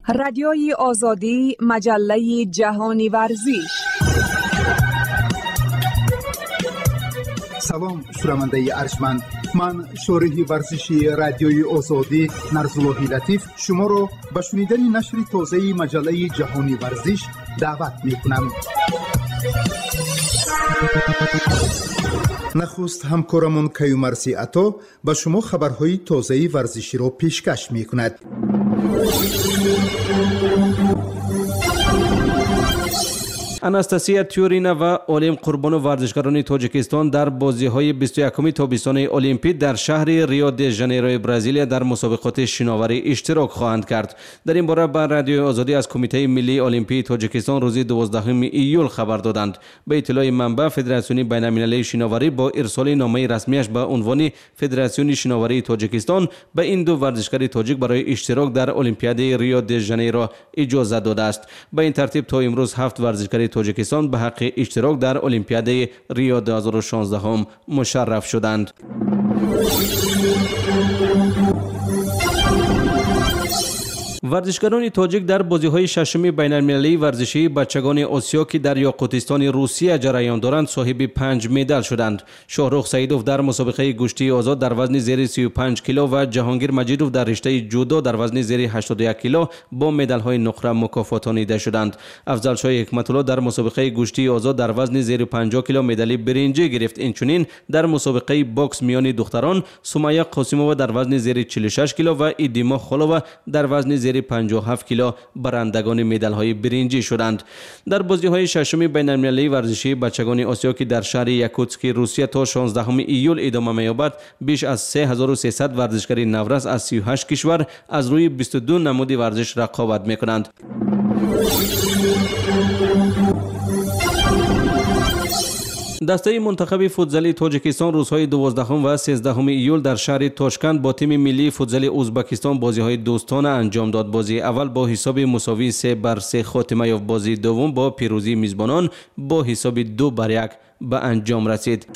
رادیوی آزادی، مجله جهانی ورزش. سلام شنونده ارجمند، من شارح ورزشی رادیوی آزادی نرزالله لطیف شما را به شنیدن نشر تازه مجله جهانی ورزش دعوت می‌کنم. نخست همکارمون کیومرثی عطا به شما خبرهای تازه ورزشی را پیشکش می‌کند. اناستاسیا تیورینوا اولیم قربان ورزشکاران تاجیکستان در بازی‌های 21 تابستان المپیک در شهر ریو دی ژانیرو برزیل در مسابقات شناوری اشتراک خواهند کرد. در این باره به رادیوی آزادی از کمیته ملی المپیک تاجیکستان روز 12 ایول خبر دادند. به اطلاع منبع فدراسیون بین‌المللی شناوری با ارسال نامه رسمیش به عنوان فدراسیون شناوری تاجیکستان به این دو ورزشکار تاجیک برای اشتراک در المپیاد ریو دی ژانیرو اجازه داده است. به این ترتیب تا امروز 7 ورزشکار تاجیکستان به حق اشتراک در المپیاد ریو 2016 مشرف شدند. ورزشکاران تاجیک در بازی‌های ششم بین‌المللی ورزشی بچگان آسیا که در یاقوتستان روسیه جریان دارند صاحب 5 مدال شدند. شاهرخ سعیدوف در مسابقه گشتی آزاد در وزن زیر 35 کیلو و جهانگیر مجیدوف در رشته جودو در وزن زیر 81 کیلو با مدال‌های نقره مکافاتانیده شدند. افضل شاه حکمت‌الله در مسابقه گشتی آزاد در وزن زیر 50 کیلو مدال برنجی گرفت. اینچنین در مسابقه باکس میان دختران سمیه قاسمووا در وزن زیر 46 کیلو و ایدیما خالووا در وزن زیر 57 کیلو برندگان مدال‌های برنجی شدند. در بازی‌های ششم بین‌المللی ورزشی بچگان آسیا که در شهر یاکوتسک روسیه تا 16 ایول ادامه می‌یابد، بیش از 3300 ورزشکار نورس از 38 کشور از روی 22 نمود ورزش رقابت می‌کنند. دسته منتخب فوتبال تاجیکستان روزهای 12 و 13 ایول در شهر تاشکند با تیم ملی فوتبال ازبکستان بازی‌های دوستانه انجام داد. بازی اول با حساب مساوی 3-3 خاتمه یافت. بازی دوم با پیروزی میزبانان با حساب 2-1 به انجام رسید.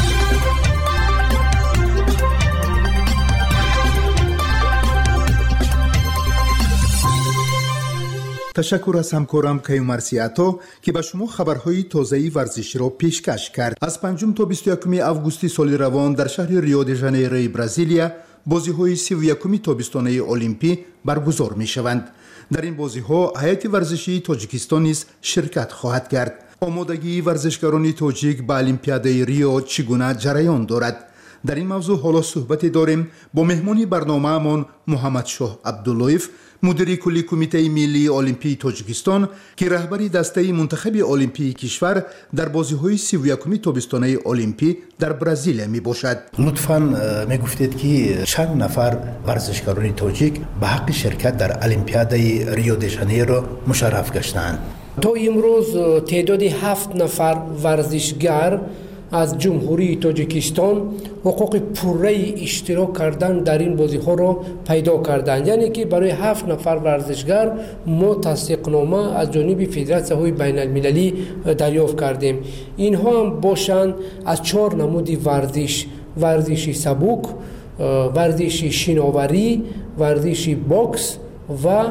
تشکر از همکارم کیومرثی عطا که به شما خبرهای تازه ورزشی را پیشکش کرد. از 5 تا 21 آگوست سال روان در شهر ریو دی ژانیرو برزیلیا بازی‌های 31 تابستانه المپیک برگزار می‌شوند. در این بازی‌ها هیئت ورزشی تاجیکستان نیز شرکت خواهد کرد. آمادگی ورزشکاران تاجیک به المپیاد ریو چگونه جریان دارد؟ در این موضوع حالا صحبت داریم با مهمان برنامه‌مان محمد شاه عبداللهیف، مدیر کلی کمیته ملی المپیک تاجیکستان که رهبری دسته منتخب المپیک کشور در بازی‌های 31 تابستانه المپیک در برزیل میباشد. لطفاً میگفتید که چند نفر ورزشکاران تاجیک به حق شرکت در المپیاد ریو دی ژانیرو مشرف گشتند؟ تا امروز تعداد 7 نفر ورزشگر از جمهوری تاجیکستان حقوق پوره اشتراک کردن در این بازی‌ها را پیدا کردند. یعنی که برای 7 نفر ورزشگر ما تصدیقنامه از جانب فدراسیون بین‌المللی دریافت کردیم. اینها هم باشند از 4 نمود ورزش سبک، ورزش شناوری، ورزش باکس و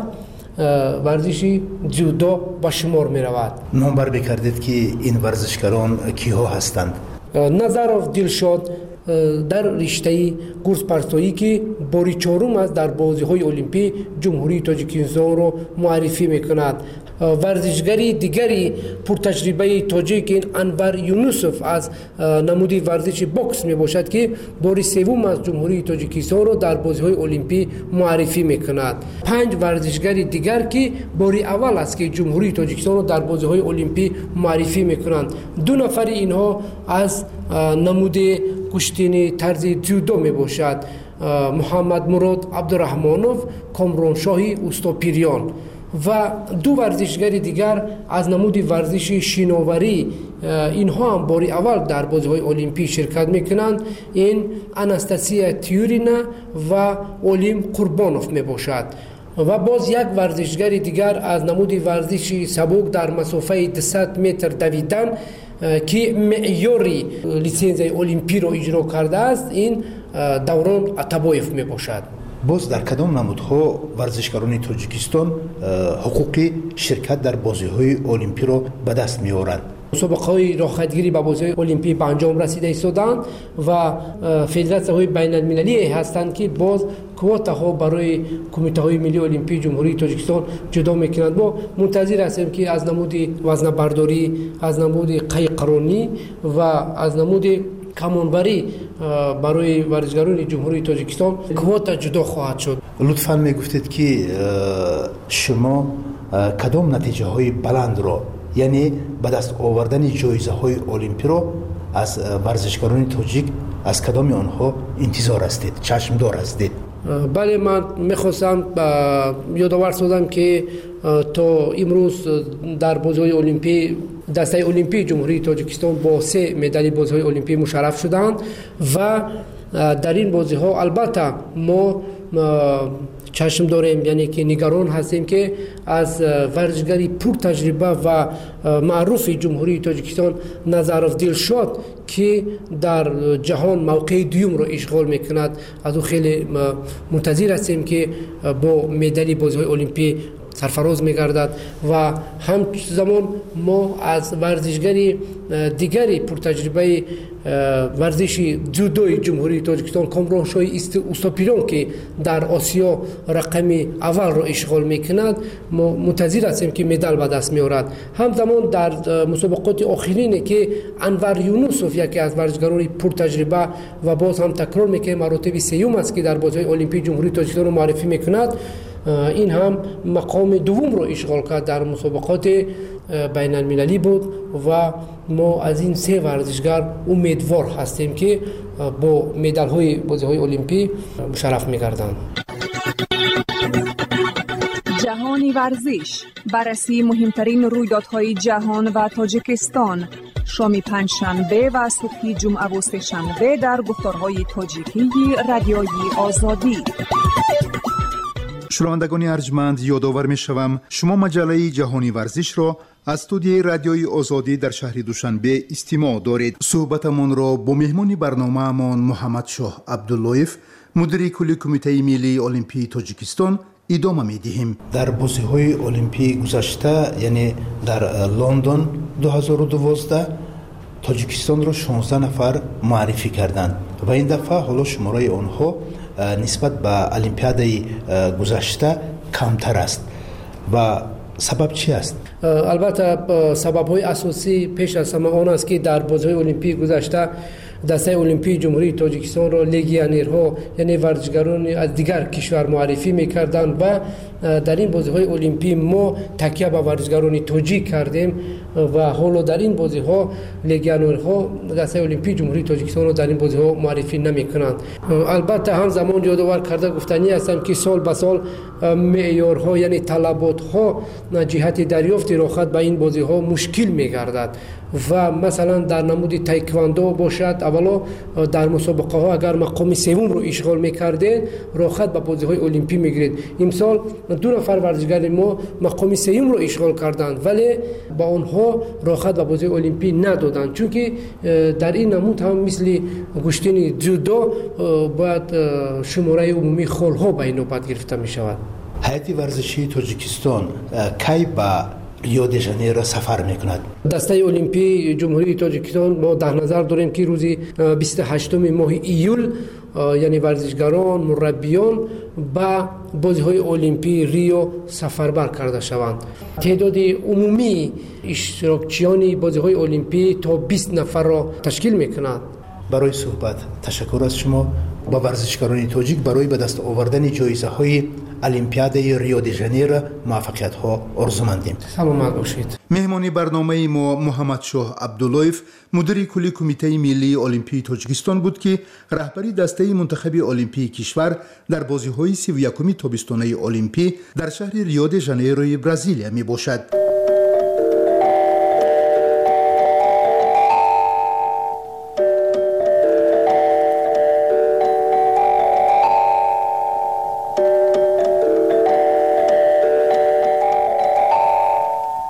ورزشی جودو به شمار می رود. نامبر بکردید که این ورزشکاران کیها هستند؟ نظرов دلشاد در رشته گرز پرتایی که باری 4 است در بازی‌های المپیک جمهوری تاجیکستان را معرفی می‌کند. ورزشگری دیگری پرتجربه تاجیک انور یونوسوف از نمود ورزش باکس میباشد که باری 3 از جمهوری تاجیکستان را در بازی‌های المپیک معرفی می‌کند. 5 ورزشگر دیگر که باری اول است که جمهوری تاجیکستان را در بازی‌های المپیک معرفی می‌کنند. 2 نفر اینها از نمود کشتی طرز جودو میباشد. محمد مراد عبدالرحمانوف، کامران شاهی اوستاپیریان و 2 ورزشگر دیگر از نمود ورزش شناوری اینها هم باری اول در بازی‌های المپیک شرکت میکنند. این اناستاسیا تیورینا و اولیم قربانوف میباشد. و باز یک ورزشگر دیگر از نمود ورزش سبک در مسافه 200 متر دویدن که معیاری لیسنس المپیک را اجرا کرده است، این دوران عطابایف می باشد. باز در کدام نمودها ورزشکاران تاجیکستان حقوق شرکت در بازی‌های المپی را به دست می‌آورند؟ مسابقه‌های راحتگیری به بازی‌های المپی به انجام رسیده ایستادند و فدراسیون‌های بین‌المللی هستند که باز کوتاها برای کمیته‌های ملی المپی جمهوری تاجیکستان جدا می‌کنند. ما منتظر هستیم که از نمود وزنه برداری، از نمود قیقرانی و از نمود کمانبری برای ورزشکاران جمهوری تاجیکستان کوتا جدا خواهد شد. لطفاً میگفتید که شما کدام نتیجه های بلند را، یعنی به دست آوردن جایزه های المپی را از ورزشکاران تاجیک از کدام آنها انتظار هستید، چشم دار هستید؟ بله، من میخواستم یادآور سازم که تا امروز در بازی‌های المپی دسته المپی جمهوری تاجیکستان با 3 مدال بازی‌های المپی مشرف شدند و در این بازی‌ها البته ما چشم داریم، یعنی که نگران هستیم که از ورزشکاری پر تجربه و معروف جمهوری تاجیکستان نظرف دلشاد که در جهان موقع دوم را اشغال میکند، از او خیلی منتظر هستیم که با مدال بازی‌های المپی سرفراز می‌گردد و همزمان ما از ورزشگری دیگری پرتجربه ورزش جودوی جمهوری تاجیکستان کامران شاه اوستاپیران که در آسیا رقم اول را اشغال می‌کند، ما منتظر هستیم که مدال به دست می‌آورد. همزمان در مسابقات آخرین که انور یونوسوف یکی از ورزشکاران پرتجربه و باز هم تکرار می‌کنه مراتب سوم است که در بازی‌های المپی جمهوری تاجیکستان را معرفی می‌کند، این هم مقام دوم رو اشغال کرد در مسابقات بین المللی بود و ما از این 3 ورزشکار امیدوار هستیم که با مدال های بازی‌های المپی مشرف می‌گردند. جهانی ورزش، بررسی مهمترین رویدادهای جهان و تاجیکستان، شام پنجشنبه و صبح جمعه و سه‌شنبه در گفتارهای تاجیکی رادیوی آزادی. شنوندگان ارجمند، یادآور می‌شوم شما مجله جهانی ورزش را از استودیوی رادیوی آزادی در شهر دوشنبه استماع دارید. صحبتمان را با مهمان برنامه‌مان محمد شاه عبداللهیف، مدیر کلی کمیته ملی المپی تاجیکستان ادامه می‌دهیم. در بازی‌های المپی گذشته، یعنی در لندن 2012 تاجیکستان را 16 نفر معرفی کردند و این دفعه حالا شماره آنها نسبت به المپیادای گذشته کمتر است و سبب چی است؟ البته سبب‌های اساسی پیش از همه آن است که در بازی‌های المپی گذشته دسته المپی جمهوری تاجیکستان را لگیونرها یعنی ورزشکاران از دیگر کشور معرفی می‌کردند و در این بازی‌های المپی ما تکیه به ورزشکاران تاجیک کردیم و حالا در این بازی‌ها لگیونرها دسته المپی جمهوری تاجیکستان را در این بازی‌ها معرفی نمی‌کنند. البته هم زمان یادآور کرده گفتنی هستم که سال به سال معیارها یعنی طلبات‌ها جهت دریافت راحت به این بازی‌ها مشکل می‌گردد و مثلا در نمود تایکواندو باشد، اولا در مسابقه ها اگر مقام سوم رو اشغال می‌کردید راحت به بازی‌های المپی می‌گیرید. امسال 2 نفر ورزشکار ما مقام سوم رو اشغال کردند ولی با آنها راحت به بازی المپی ندادند، چون که در این نمود هم مثل گشتن جودو باید شماره عمومی خال‌ها به نوبت گرفته می‌شود. هیئت ورزشی تاجیکستان کی به ریو دی ژانیرو سفر میکند؟ دسته المپی جمهوری تاجیکستان ما در نظر داریم که روز 28 ماه ایول یعنی ورزشکاران مربیان به بازی‌های المپی ریو سفربر کرده شوند. تعداد عمومی اشتراکچیان بازی‌های المپی تا 20 نفر را تشکیل میکند. برای صحبت تشکر از شما. با ورزشکاران تاجیک برای به دست آوردن جایزه‌های المپیادای ریو دی ژانیرو موفقیت‌ها آرزومندیم. سلامت باشید. مهمانی برنامه ما محمد شاه عبداللهیف، مدیر کلی کمیته ملی المپی تاجیکستان بود که رهبری دسته منتخب المپی کشور در بازی‌های 31 تابستانه المپی در شهر ریو دی ژانیرو برزیلیا میباشد.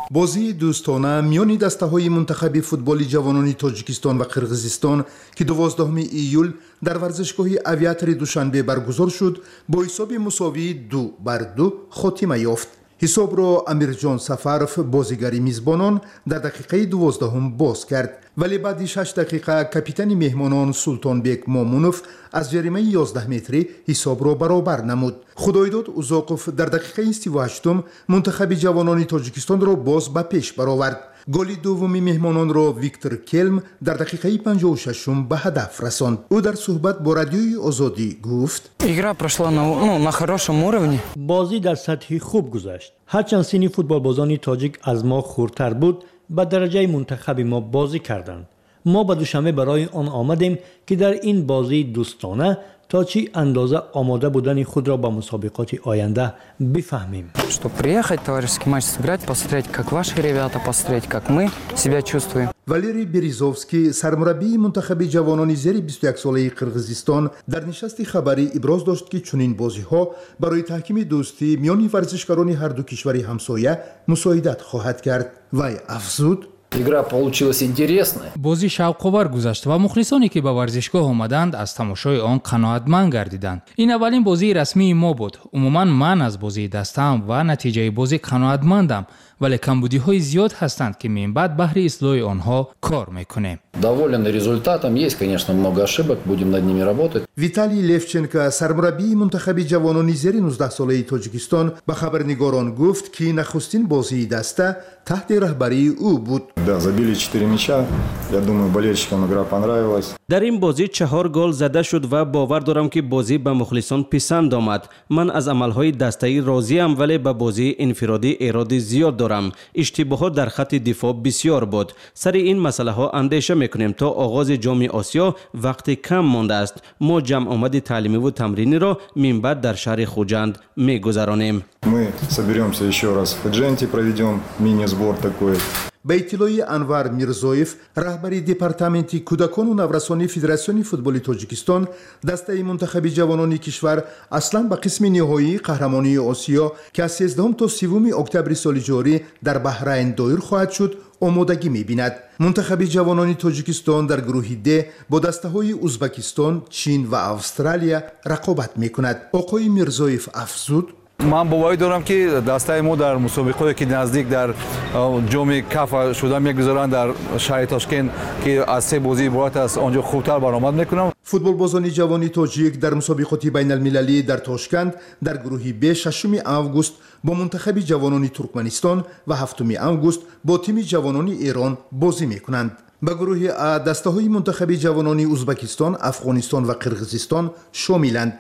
бозии дӯстона миёни дастаҳои мунтахаби футболи ҷавонони тоҷикистон ва қирғизистон ки 12 июл дар варзишгоҳи авиатори душанбе баргузор шуд бо ҳисоби мусовии 2-2 хотима ёфт. ҳисобро Амирҷон Сафаров, бозигари мизбонон, дар дақиқаи 12 боз кард, вале баъди 6 дақиқа капитани меҳмонон Султонбек Момунов аз ҷаримаи 11 метрӣ ҳисобро баробар намуд. Худоидод Узоқов дар дақиқаи 38 мунтахаби ҷавонони Тоҷикистонро боз ба пеш баровард. голи дуввуми меҳмононро Виктор Келм дар дақиқаи 56 ба ҳадаф расонд. ӯ дар суҳбат бо радиои Озодӣ гуфт: игра прошла на хорошем уровне. бозӣ дар сатҳи хуб гузашт. ҳарчанд синни футболбозони тоҷик аз мо хурдтар буд, ба дараҷаи мунтахаби мо бозӣ карданд. мо ба душанбе барои он омадем ки дар ин бозии дӯстона то чӣ андоза омода будани худро ба мусобиқоти оянда бифаҳмем. Что приехать, товарищеский матч сыграть, посмотреть, как ваши ребята, посмотреть, как мы себя чувствуем. Валерий Березовский, сармураббии мунтахаби ҷавонони зери 21 солаи Қирғизистон, дар нишасти хабарӣ иброз дошт ки чунин бозиҳо барои таҳкими дӯстӣ миёни варзишгарони ҳарду кишвари ҳамсоя мусоидат хоҳад кард. Вай афзуд: игра получилась интересная. бозӣ шавқовар гузашт ва мухлисоне ки ба варзишгоҳ омаданд аз тамошои он қаноатманд гардиданд. ин аввалин бозии расмии мо буд. умуман ман аз бозии дастаам ва натиҷаи бозӣ қаноатмандам, вале камбудиҳои зиёд ҳастанд ки минбаъд баҳри ислоҳи онҳо кор мекунем. Доволен результатом, есть, конечно, много ошибок, будем над ними работать. Виталий Левченко, сармураббии мунтахаби ҷавонони зери 19 солаи Тоҷикистон, ба хабарнигорон гуфт ки нахустин бозии даста таҳти раҳбарии ӯ буд. Да, забили 4 мяча. Я думаю, болельщикам игра понравилась. дар ин бозӣ 4 гол зада шуд ва бовар дорам ки бозӣ ба мухлисон писанд омад. ман аз амалҳои дастаӣ розиам, вале ба бозии инфиродӣ эроди зиёд дорам. иштибоҳот дар хатти дифоъ бисёр буд. сари ин масъалаҳо андеша мекунем то оғози ҷоми Осиё вақти кам мондааст. мо ҷамъомади таълимиву тамриниро минбаъд дар шаҳри Хуҷанд мегузаронем. Мы соберемся еще раз в Худжанте, проведем мини-сбор такой. ба иттилои Анвар Мирзоев, раҳбари департаменти кӯдакону наврасонии Федератсиони футболи Тоҷикистон, дастаи мунтахаби ҷавонони кишвар аслан ба қисми ниҳоии қаҳрамонии Осиё ки аз 13 то 30 октябри соли ҷорӣ дар Баҳрайн доир хоҳад шуд, омодагӣ мебинад. мунтахаби ҷавонони Тоҷикистон дар гурӯҳи Д бо дастаҳои Узбекистон, Чин ва Австралия рақобат мекунад. оқои Мирзоев афзуд: ман боварӣ дорам ки дастаи мо дар мусобиқое ки наздик дар ҷоми кафа шуда мегузаранд дар шаҳри Тошкент ки аз 3 бозӣ иборат аст, онҷо хубтар баромад мекунам. футболбозони ҷавони тоҷик дар мусобиқоти байналмилалӣ дар Тошкент дар гурӯҳи Б 6 август бо мунтахаби ҷавонони Туркманистон ва 7 август бо тими ҷавонони Эрон бозӣ мекунанд. ба гурӯҳи А дастаҳои мунтахаби ҷавонони Узбекистон, Афғонистон ва Қирғизистон шомиланд.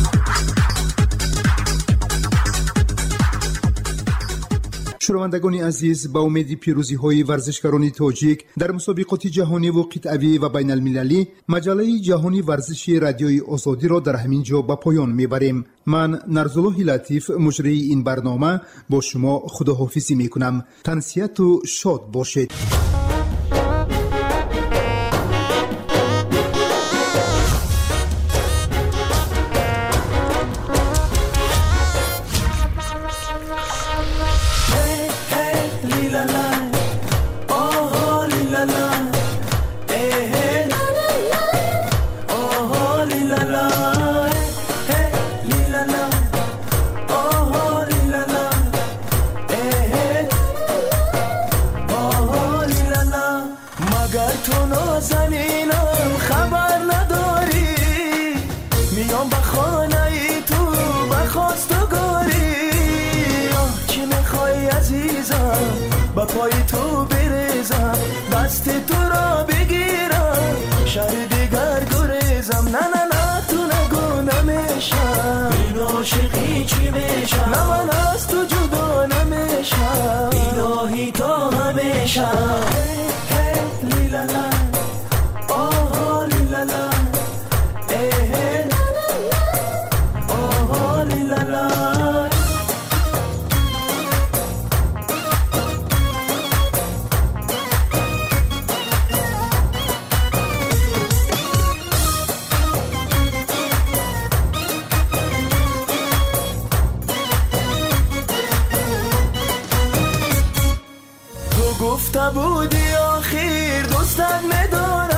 шунавандагони азиз, ба умеди пирӯзиҳои варзишгарони тоҷик дар мусобиқоти ҷаҳониву қитъавӣ ва байналмилалӣ, маҷалаи ҷаҳони варзиши радиои Озодиро дар ҳамин ҷо ба поён мебарем. ман Нарзуллоҳи Латиф, муҷрии ин барнома, бо шумо худоҳофизӣ мекунам. тансияту шод бошед. با پای تو بریزم، دست تو را بگیرم، شهر دیگر گریزم. نه نه نه تو نگو نمیشم، این عاشقی چی میشم، نه من از تو جدا نمیشم، الهی تا همیشم. لیلالا آه لیلالا آه لیلالا. نبودی آخیر دوستت میدارم